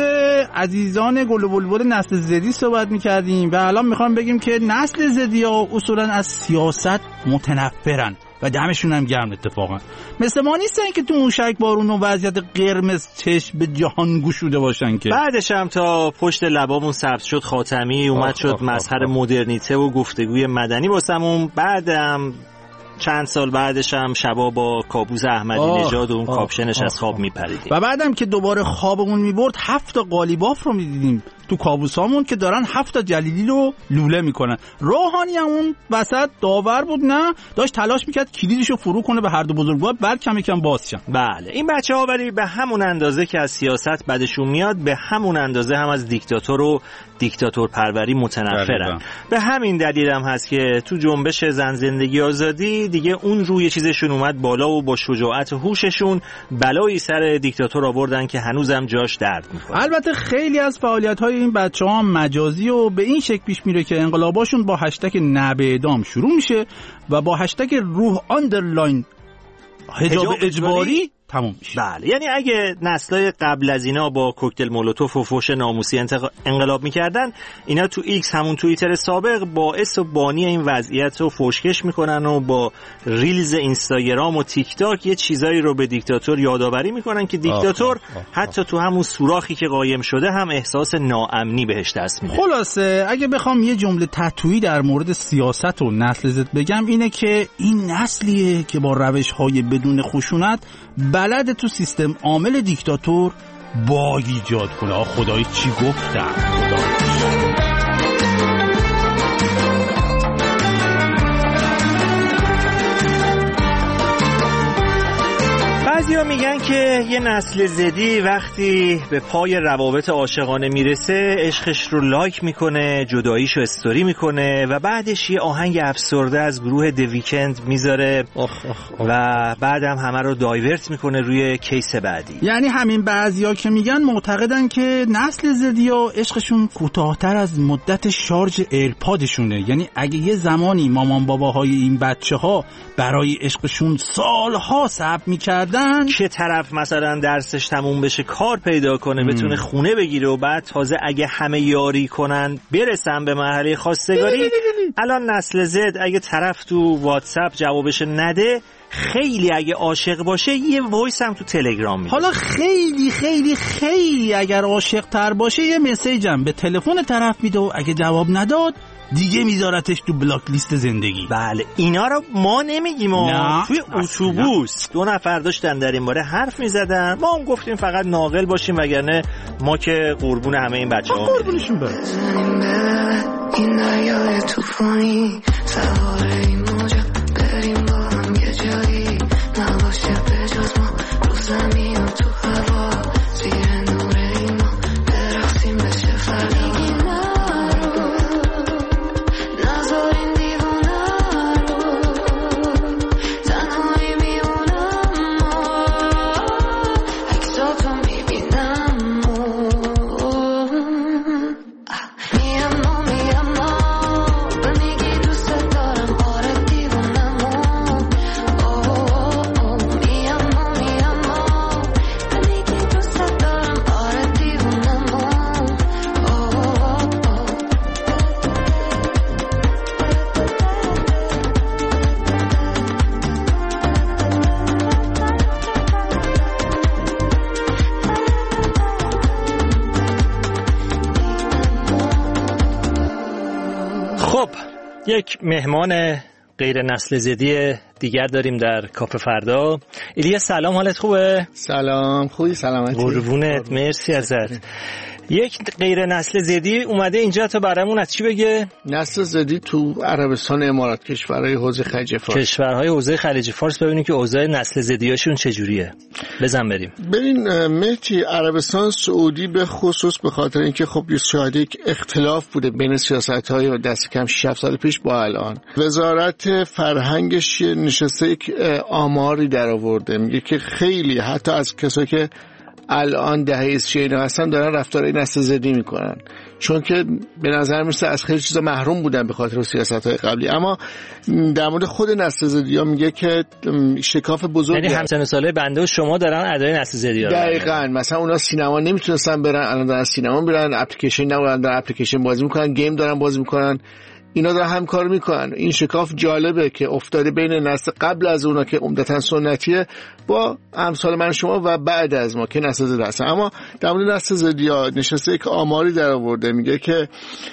عزیزان گل و بلبل نسل زدی صحبت می‌کردیم و الان می‌خوام بگیم که نسل زدی‌ها اصولاً از سیاست متنفرن و دمشون هم گرم اتفاقا. مثل ما نیستن که تو موشک بارون و وضعیت قرمز چشم به جهان گشوده باشن که. بعدش هم تا پشت لبامون سبز شد خاتمی اومد شد مظهر مدرنیته و گفتگوی مدنی واسمون. بعدم چند سال بعدش هم شبا با کابوس احمدی نژاد و اون کاپشنش از خواب میپریدیم و بعدم که دوباره خوابمون میبرد هفت تا قالیباف رو میدیدیم تو کابوسامون که دارن هفت تا جلیلی رو لوله میکنن. روحانی هم اون وسط داور بود نه داشت تلاش میکرد کلیدشو فرو کنه به هر دو بزرگوار بعد کم کم باز شن. بله این بچه‌ها ولی به همون اندازه که از سیاست بدشون میاد به همون اندازه هم از دیکتاتور و دیکتاتور پروری متنفرن. به همین دلیل هم هست که تو جنبش زن زندگی آزادی دیگه اون روی چیزشون اومد بالا و با شجاعت و هوششون بلایی سر دیکتاتور آوردن که هنوزم جاش درد میکنه. البته خیلی از فعالیت‌های این بچه‌ها مجازی و به این شکل پیش میره که انقلاباشون با هشتگ نه به اعدام شروع میشه و با هشتگ روح آندرلاین حجاب اجباری تموم میشه. بله یعنی اگه نسل‌های قبل از اینا با کوکتل مولوتوف و فوش ناموسی انتق... انقلاب میکردن اینا تو ایکس همون توییتر سابق باعث و بانی این وضعیت رو فوشکش میکنن و با ریلز اینستاگرام و تیک تاک یه چیزایی رو به دیکتاتور یادآوری میکنن که دیکتاتور آه آه آه. حتی تو همون سوراخی که قایم شده هم احساس ناامنی بهش دست میده. خلاصه اگه بخوام یه جمله تتویی در مورد سیاست و نسل زد بگم اینه که این نسلیه که با روش‌های بدون خشونت بلد تو سیستم عامل دیکتاتور باگ ایجاد کنه. آه خدایی چی گفتم. بعضیا میگن که یه نسل زدی وقتی به پای روابط عاشقانه میرسه عشقش رو لایک میکنه جداییشو استوری میکنه و بعدش یه آهنگ افسرده از گروه دی ویکند میذاره و بعدم همه رو دایورت میکنه روی کیس بعدی. یعنی همین بعضیا که میگن معتقدن که نسل زدیا عشقشون کوتاه‌تر از مدت شارژ ایرپادشونه. یعنی اگه یه زمانی مامان باباهای این بچه‌ها برای عشقشون سالها صبر میکردن که طرف مثلا درسش تموم بشه کار پیدا کنه بتونه خونه بگیره و بعد تازه اگه همه یاری کنن برسن به مرحله خواستگاری. الان نسل زد اگه طرف تو واتساپ جوابش نده خیلی اگه عاشق باشه یه وایس هم تو تلگرام میده. حالا خیلی خیلی خیلی اگر عاشق تر باشه یه مسیج هم به تلفن طرف میده و اگه جواب نداد دیگه میذارتش تو بلاک لیست زندگی. بله اینا رو ما نمیگیم. ما توی اتوبوس دو نفر داشتن در این باره حرف میزدن ما هم گفتیم فقط ناقل باشیم وگرنه ما که قربون همه این بچه‌ها قربونشون بریم. این دریای توفانی سوار این موجا بریم با هم یه جایی نباشه به جز ما رو زمین و تو هوا زیر نور ایما برقصیم بشه فردا بگی نرو نذارین دیوونه رو تنهایی میمونم ما عکساتو میبینم میام میام به میگی دوست دارم آره دیوونم میام میام به میگی دوست دارم آره دیوونم خب یک مهمان غیر نسل زدی دیگر داریم در کافه فردا. ایلیا سلام، حالت خوبه؟ سلام، خوبی؟ سلامتی؟ قربونت، مرسی ازت. یک غیر نسل زدی اومده اینجا تا برامون از چی بگه؟ نسل زدی تو عربستان، امارات، کشورهای حوزه خلیج فارس. کشورهای حوزه خلیج فارس. ببینیم که اوضاع نسل زدیاشون چجوریه. بزن بریم. ببین مهدی، عربستان سعودی به خصوص به خاطر اینکه خب شاید یک اختلاف بوده بین سیاست‌های دست کم شش سال پیش با الان، وزارت فرهنگش نشسته یک آماری در آورده، میگه که خیلی حتی از کسایی که الان دهه شصت هستن دارن رفتارهای نسل زدی میکنن، چون که به نظر میسه از خیلی چیزا محروم بودن به خاطر سیاست‌های قبلی. اما در مورد خود نسل زدی ها میگه که شکاف بزرگی، یعنی همسن ساله بنده و شما دارن ادای نسل زدی ها. دقیقاً. مثلا اونا سینما نمیتونستن برن، الان دارن سینما میرن، اپلیکیشن ندارن دارن اپلیکیشن بازی میکنن، گیم دارن بازی میکنن، اینا دارن همکار میکنن. این شکاف جالبه که افتاده بین نسل قبل از اونا که عمدتاً سنتیه با امثال من شما و بعد از ما که نسل زدی هستن. اما در مورد نسل زدی‌ها نشسته یک آماری در آورده، میگه که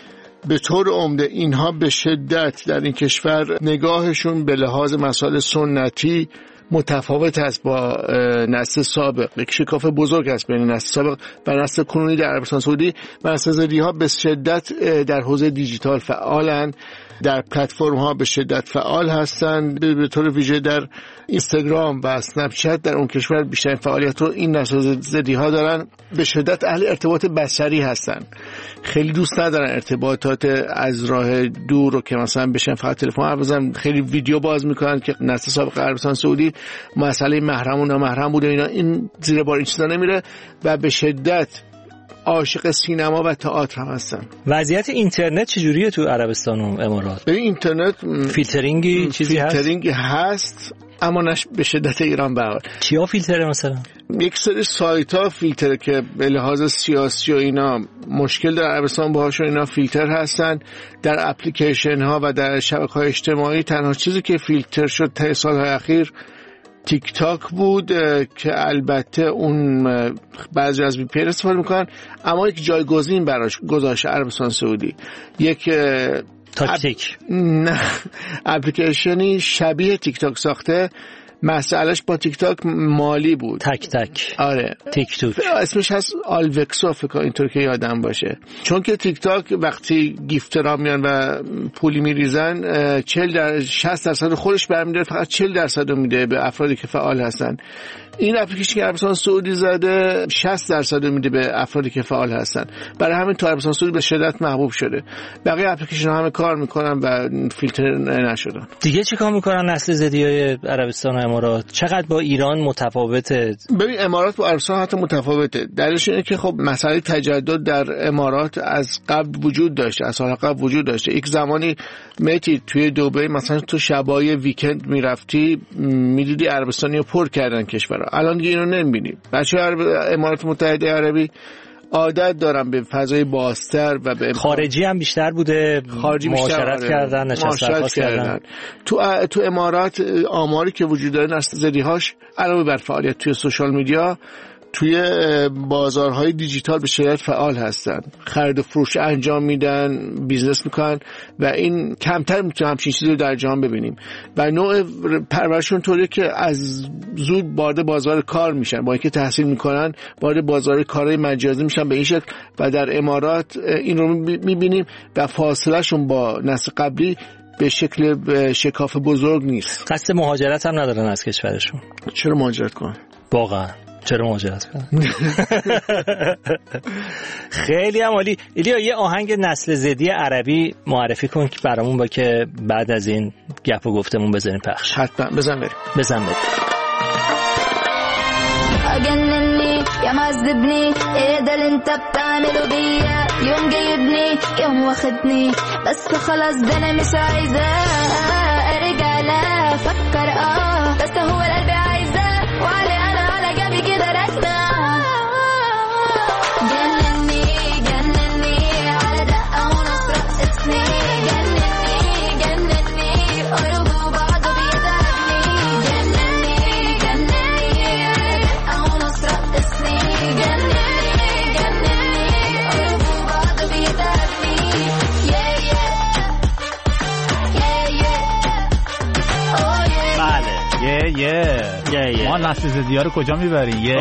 به طور عمده اینها به شدت در این کشور نگاهشون به لحاظ مسائل سنتی متفاوت است با نسل سابق. یک شکاف بزرگ است بین نسل سابق و نسل کنونی در عربستان سعودی. و نسل زدی ها به شدت در حوزه دیجیتال فعالن، در پلتفرم ها به شدت فعال هستند، به طور ویژه در اینستاگرام و اسنپ چت در اون کشور بیشتر فعالیت رو این نسل زدی ها دارن. به شدت اهل ارتباط بصری هستن، خیلی دوست ندارن ارتباطات از راه دور رو که مثلا بشن فقط تلفن حرف بزنن، خیلی ویدیو باز میکنن که نسل سابق عربستان سعودی مسئله محرم و نامحرم بوده، اینا این زیر بار این چیزا نمیره و به شدت عاشق سینما و تئاتر هم هستن. وضعیت اینترنت چجوریه تو عربستان و امارات؟ به اینترنت فیلترینگی چیزی هست؟ فیلترینگ هست اما نش به شدت ایران بهار. چیا فیلتره مثلا؟ یک سری سایت ها فیلتره که به لحاظ سیاسی و اینا مشکل در عربستان باهاشون اینا فیلتر هستن. در اپلیکیشن ها و در شبکه‌های اجتماعی تنها چیزی که فیلتر شد تا سالهای اخیر تیک تاک بود که البته اون بعضی از وی پی ان استفاده میکنن، اما یک جایگزین براش گذاشته عربستان سعودی، یک تاکتیک اپ... نه اپلیکیشنی شبیه تیک تاک ساخته. مسئلهش با تیک تاک مالی بود. تک تک. آره. تیک توک. اسمش هست آلوکسو فکر کنم اینطور که یادم باشه. چون که تیک تاک وقتی گیفترها میان و پولی میریزن چهل در شصت درصد خودش برمی‌داره، فقط چهل درصد رو میده به افرادی که فعال هستن. این اپلیکیشن که عربستان سعودی زده شصت درصد رو میده به افرادی که فعال هستن، برای همین تو عربستان سعودی به شدت محبوب شده. بقیه اپلیکیشن همه کار میکنن و فیلتر نشدن. دیگه چی کار میکنن نسل زدیای عربستان و امارات؟ چقدر با ایران متفاوته؟ ببین امارات با عربستان حتی متفاوته. دلیلش اینه که خب مسئله تجدد در امارات از قبل وجود داشته، از سال قبل وجود داشته. یک زمانی میتی توی دبی مثلا تو شبای ویکند میرفتی میدیدی عربستانیو پر کردن کشور. الان دیگه اینو نمی‌بینی. بچه‌ها امارات متحده عربی عادت دارن به فضای بازتر و به خارجی هم بیشتر بوده، خارجی معاشرت کردن، نشست درخواست کردن. تو تو امارات آماری که وجود داره نسل زدی‌هاش علاوه بر فعالیت توی سوشال میدیا توی بازارهای دیجیتال به شدت فعال هستن، خرید و فروش انجام میدن، بیزنس میکنن و این کمتر میتونیم همچین چیزی رو در جهان ببینیم و نوع پرورششون طوریه که از زود وارد بازار کار میشن، با اینکه تحصیل میکنن وارد بازار کارهای مجازی میشن به این شکل و در امارات این رو میبینیم و فاصلهشون با نسل قبلی به شکل شکاف بزرگ نیست. قصد مهاجرت هم ندارن از کشورشون. چرا مهاجرت کنن؟ واقعا چرا مهاجرت کنن؟ خیلی هم عالی. ایلیا یه آهنگ نسل زدی عربی معرفی کن که برامون با که بعد از این گپ و گفتمون بزنیم پخش. حتما بزن بریم. بزن بریم. جنني يا معذبني ايه ده اللي انت بتعمله بيا يوم جايبني يوم واخدني بس خلاص ده انا مش عايزة ارجع لا افكر اه بس هو القلب عايزة وعلي انا على جنبي كده راكنة جنني جنني على دقة ونص رقصني جنني جنني قربوا بعض بيتعبني جنني جنني على دقة ونص رقصني جنني جنني قربوا بعض بيتعبني yeah yeah yeah yeah oh yeah بله یه یه ما نسل زدی ها رو کجا میبریم؟ یه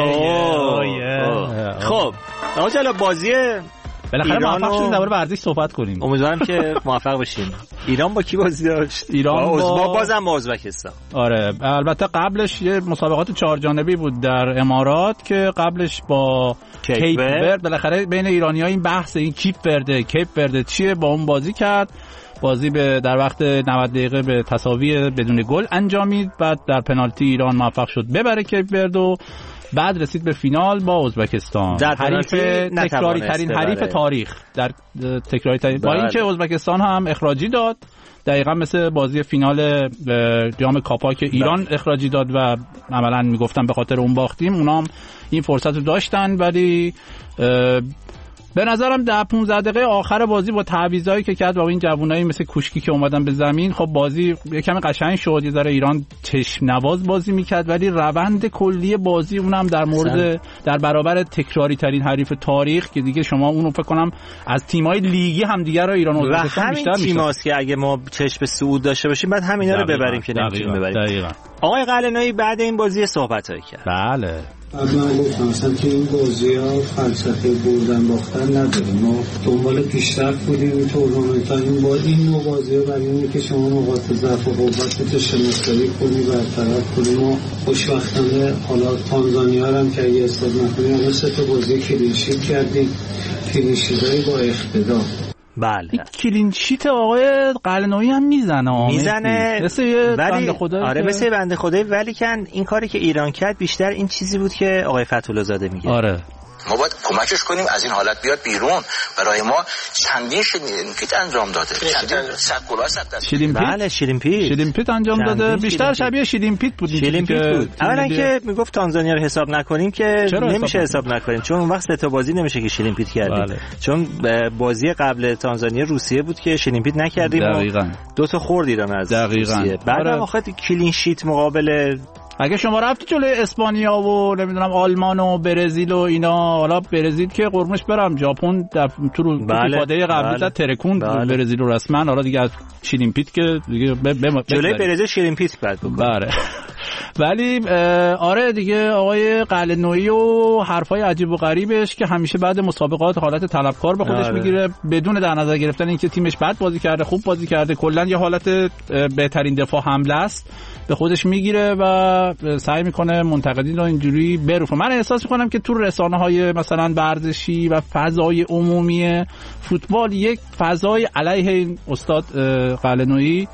یه خب آقا جلال بازی بالاخره موفق شدیم درباره ورزش صحبت کنیم. امیدوارم که موفق بشیم. ایران با کی بازی داشت؟ ایران با, با... بازم با ازبکستان. آره البته قبلش یه مسابقات چهار جانبی بود در امارات که قبلش با کیپ ورد بالاخره بین ایرانی‌ها این بحث این کیپ ورد کیپ ورد چیه با اون بازی کرد. بازی به در وقت نود دقیقه به تساوی بدون گل انجامید. بعد در پنالتی ایران موفق شد ببره کیپ ورد و بعد رسید به فینال با ازبکستان، حریف تکراری ترین حریف تاریخ در تکراری ترین با اینکه ازبکستان هم اخراجی داد دقیقاً مثل بازی فینال جام کاپا که ایران اخراجی داد و عملاً میگفتن به خاطر اون باختیم، اونا هم این فرصت رو داشتن ولی به نظرم ده پانزده دقیقه آخر بازی با تعویضایی که کرد با این جوونایی مثل کوشکی که اومدن به زمین خب بازی یکم قشنگ شد. یه ذره ایران چشم نواز بازی میکرد ولی روند کلی بازی اونم در مورد در برابر تکراری ترین حریف تاریخ که دیگه شما اونو فکر کنم از تیمای لیگی هم دیگه رو ایران و ازبکستان بیشتر میشه. تیماست که اگه ما چشم به صعود داشته باشیم بعد همینا رو ببریم که نمیتونیم ببریم. دقیقاً. آقای قلعه‌نویی بعد این بازی صحبتایی کرد. بله. من گفتم مثلا که این بازی ها فلسفه بردن باختن نداریم، ما دنبال پیشرفت بودیم این تورنمنت ها این با این نوع بازی ها برای اینه که شما نقاط ضعف و قوت رو شناسایی کنی برطرف کنی. ما خوشبختانه حالا تانزانیا هم که اگه حساب نکنیم الان سه تا بازی کلینشیت کردیم، کلینشیت‌های با اقتدار. بله کلین شیت آقای قلعه‌نویی هم میزنه میزنه مثل یه بنده خدایی. آره که... مثل بنده خدایی ولی کن این کاری که ایران کرد بیشتر این چیزی بود که آقای فتح‌الله زاده میگه. آره ما باید کمکش کنیم از این حالت بیاد بیرون. برای ما چندین شیلینپیت انجام داده، صد گل صد شیلینپیت. بله شیلینپیت شیلینپیت انجام داده، بیشتر شبیه شیلینپیت بود. شیلینپیت بود. اولا که میگفت تانزانیا رو حساب نکنیم که نمیشه حساب نکنیم چون اون وقت سه تا بازی نمیشه که شیلینپیت کردیم. بله. چون بازی قبل تانزانیا روسیه بود که شیلینپیت نکردیم. دقیقاً. دو تا خورد ایران از روسیه. بعد هم آخه کلین شیت مقابل اگه شما رفتی جلوی اسپانیا و نمیدونم آلمان و برزیل و اینا، حالا برزیل که قرمش برم ژاپن تو رو فاده قبلی زد ترکون برزیل رو رسما، حالا دیگه از شیلینپیت که دیگه جلوی برزیل شیلینپیت بعد بود. بله ولی آره دیگه آقای قلعه‌نویی و حرفای عجیب و غریبش که همیشه بعد مسابقات حالت طلبکار به خودش میگیره بدون در نظر گرفتن اینکه تیمش بد بازی کرده خوب بازی کرده، کلا یه حالت بهترین دفاع حمله است به خودش میگیره و سعی میکنه منتقدین رو اینجوری بروفه. من احساس میکنم که تو رسانه‌های مثلا ورزشی و فضای عمومی فوتبال یک فضای علیه این استاد قلعه‌نویی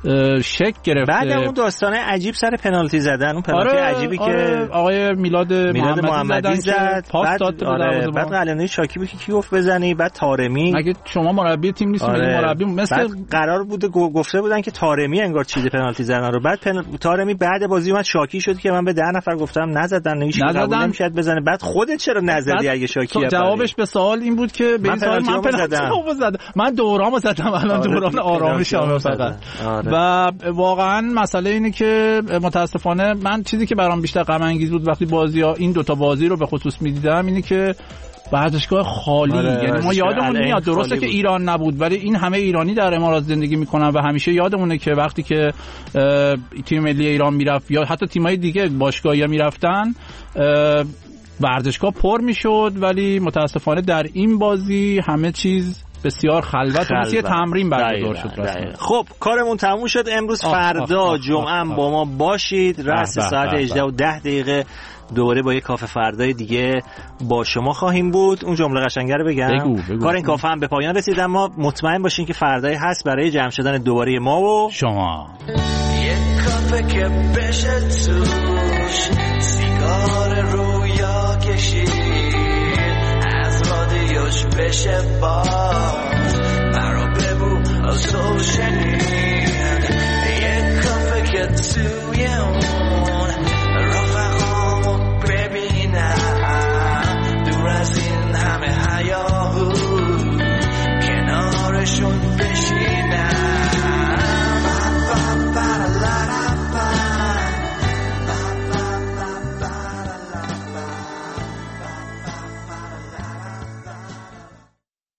شک گرفته. بعد اون داستانه عجیب سر پنالتی زدن، اون پنالتی آره، عجیبی آره، که آقای میلاد, میلاد محمدی, محمدی زد، پاس بعد داد. آره، بعد قلعه‌نویی شاکی بود که کی گفت بزنی، بعد طارمی. مگه شما مربی تیم نیستید؟ آره. مربی مثل بعد قرار بوده گفته بودن که طارمی انگار چیز پنالتی زدن رو، بعد پن... طارمی بعد بازی اومد شاکی شد که من به ده نفر گفتم نزدن، هیچ قبول نمی‌شد بزنه. بعد خودت چرا نزدی اگه شاکی؟ جوابش به سوال این بود که به این سوال من پنالتی زدم، من دورامو زدم، الان دوران آرامشم فقط. و واقعا مسئله اینه که متاسفانه من چیزی که برام بیشتر غم انگیز بود وقتی بازی‌ها این دوتا بازی رو به خصوص می‌دیدم اینه که ورزشگاه خالی، یعنی ما یادمون میاد درسته که ایران نبود ولی این همه ایرانی در امارات زندگی میکنن و همیشه یادمونه که وقتی که تیم ملی ایران میرفت یا حتی تیمای دیگه باشگاهی میرفتن ورزشگاه پر میشد، ولی متاسفانه در این بازی همه چیز بسیار خلوت و مثل تمرین برگزار شد. خب کارمون تموم شد امروز. فردا جمعه با ما باشید، رأس ساعت هجده و ده دقیقه دوباره با یک کافه فردای دیگه با شما خواهیم بود. اون جمله قشنگه رو بگم. بگو، بگو. کار این کافه هم به پایان رسید، اما مطمئن باشین که فردای هست برای جمع شدن دوباره ما و شما. یک کافه که بشه توش سیگار رویا کشید، از رادیوش بشه باز مرا ببو از تو شنید. یک کافه که توی اون